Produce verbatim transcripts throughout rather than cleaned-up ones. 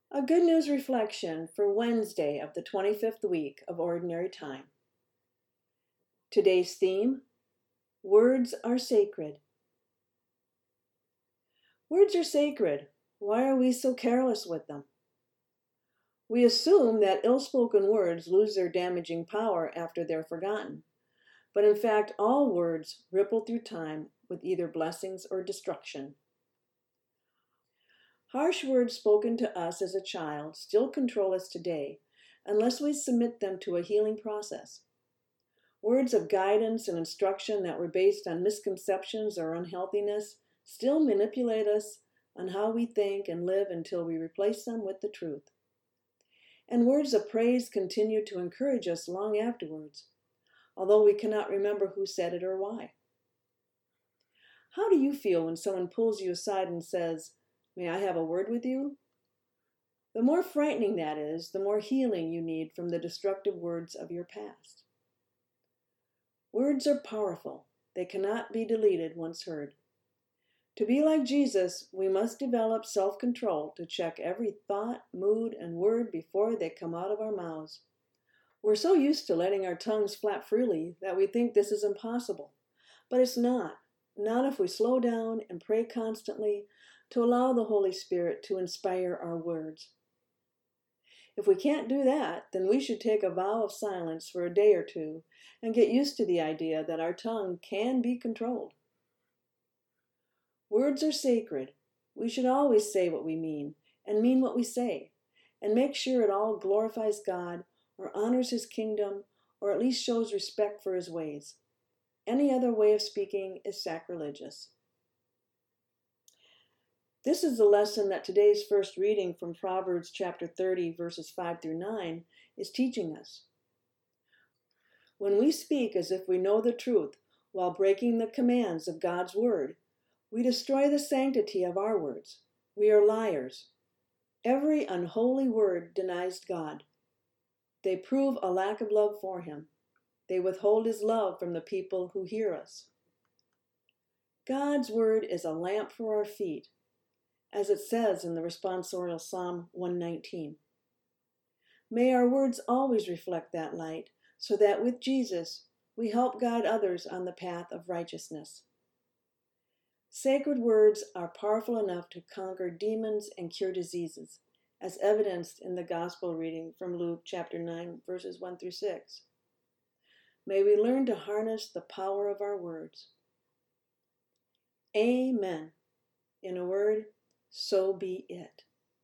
A good news reflection for Wednesday of the twenty-fifth week of Ordinary Time. Today's theme, Words are Sacred. Words are sacred. Why are we so careless with them? We assume that ill-spoken words lose their damaging power after they're forgotten. But in fact, all words ripple through time with either blessings or destruction. Harsh words spoken to us as a child still control us today, unless we submit them to a healing process. Words of guidance and instruction that were based on misconceptions or unhealthiness still manipulate us on how we think and live until we replace them with the truth. And words of praise continue to encourage us long afterwards, although we cannot remember who said it or why. How do you feel when someone pulls you aside and says, "May I have a word with you?" The more frightening that is, the more healing you need from the destructive words of your past. Words are powerful. They cannot be deleted once heard. To be like Jesus, we must develop self-control to check every thought, mood, and word before they come out of our mouths. We're so used to letting our tongues flap freely that we think this is impossible. But it's not. Not if we slow down and pray constantly to allow the Holy Spirit to inspire our words. If we can't do that, then we should take a vow of silence for a day or two and get used to the idea that our tongue can be controlled. Words are sacred. We should always say what we mean and mean what we say, and make sure it all glorifies God or honors His kingdom or at least shows respect for His ways. Any other way of speaking is sacrilegious. This is the lesson that today's first reading from Proverbs chapter thirty, verses five through nine, is teaching us. When we speak as if we know the truth while breaking the commands of God's word, we destroy the sanctity of our words. We are liars. Every unholy word denies God. They prove a lack of love for Him. They withhold His love from the people who hear us. God's word is a lamp for our feet, as it says in the responsorial Psalm one nineteen. May our words always reflect that light, so that with Jesus we help guide others on the path of righteousness. Sacred words are powerful enough to conquer demons and cure diseases, as evidenced in the Gospel reading from Luke chapter nine, verses one through six. May we learn to harness the power of our words. Amen. In a word, so be it.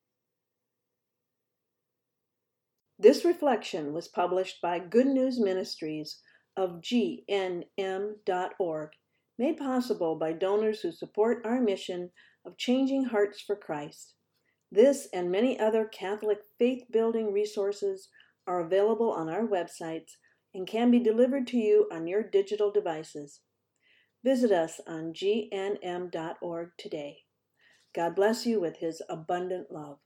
This reflection was published by Good News Ministries of G N M dot org, made possible by donors who support our mission of changing hearts for Christ. This and many other Catholic faith-building resources are available on our websites and can be delivered to you on your digital devices. Visit us on G N M dot org today. God bless you with His abundant love.